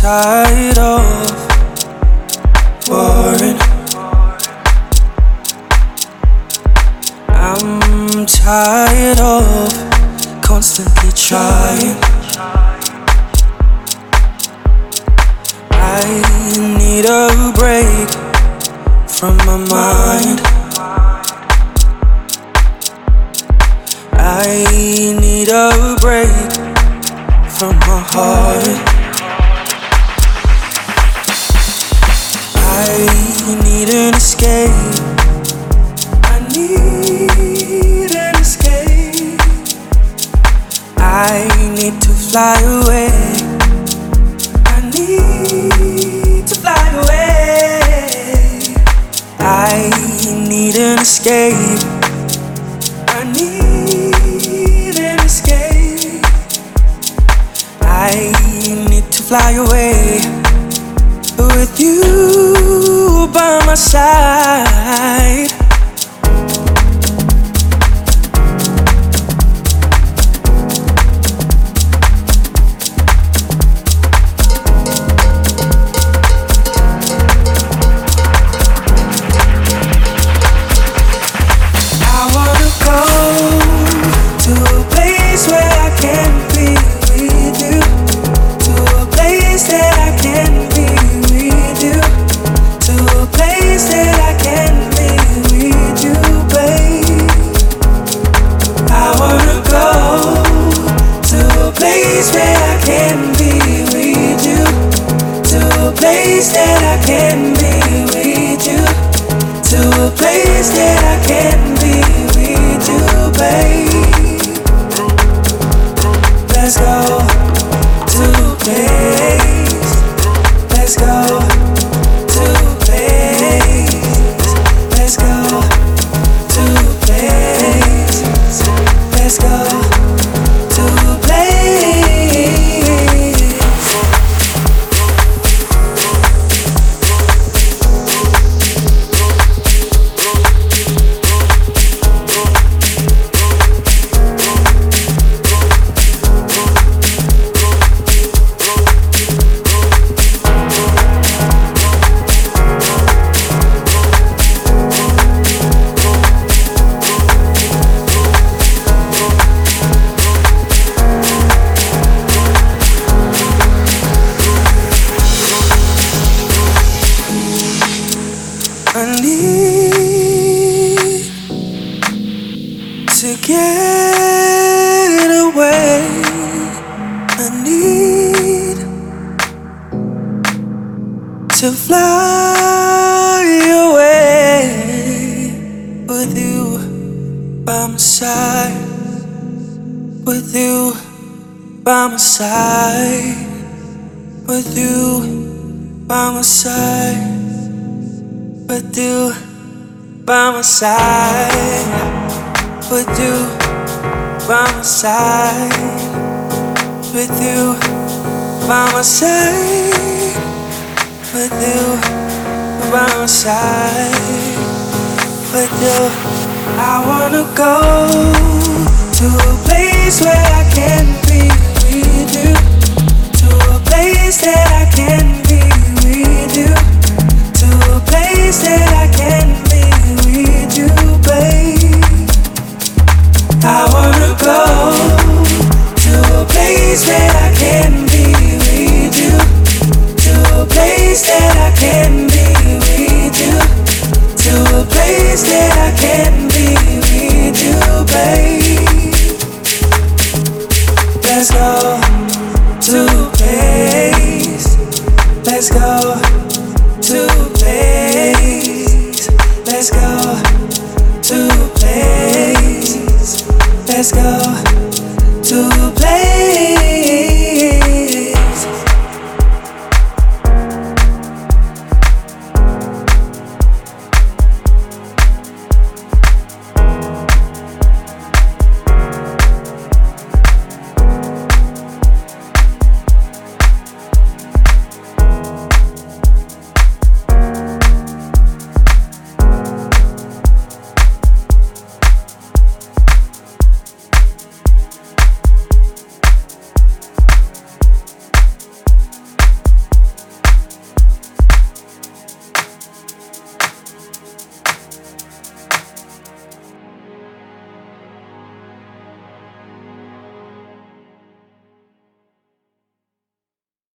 tired of worrying. I'm tired of constantly trying. I need a break from my mind. I need a break from my heart. I need an escape. I need an escape. I need to fly away. I need to fly away. I need an escape. I need an escape. I need to fly away with you by my side. Place that I can be with you, to a place that I can be with you, babe. Let's go to a place. Let's go to a place. Let's go to a place. Let's go to a place. I need to get away. I need to fly away with you by my side. With you by my side. With you by my side. With you by my side, with you by my side, with you by my side, with you by my side, with you. I wanna go to a place where I can be with you, to a place that I can be with you. To a place that I can be with you, babe. I wanna go to a place that I can be with you, to a place that I can be with you, to a place that I can be with you, babe. Let's go to a place. Let's go to a place. Let's go to a place. Let's go.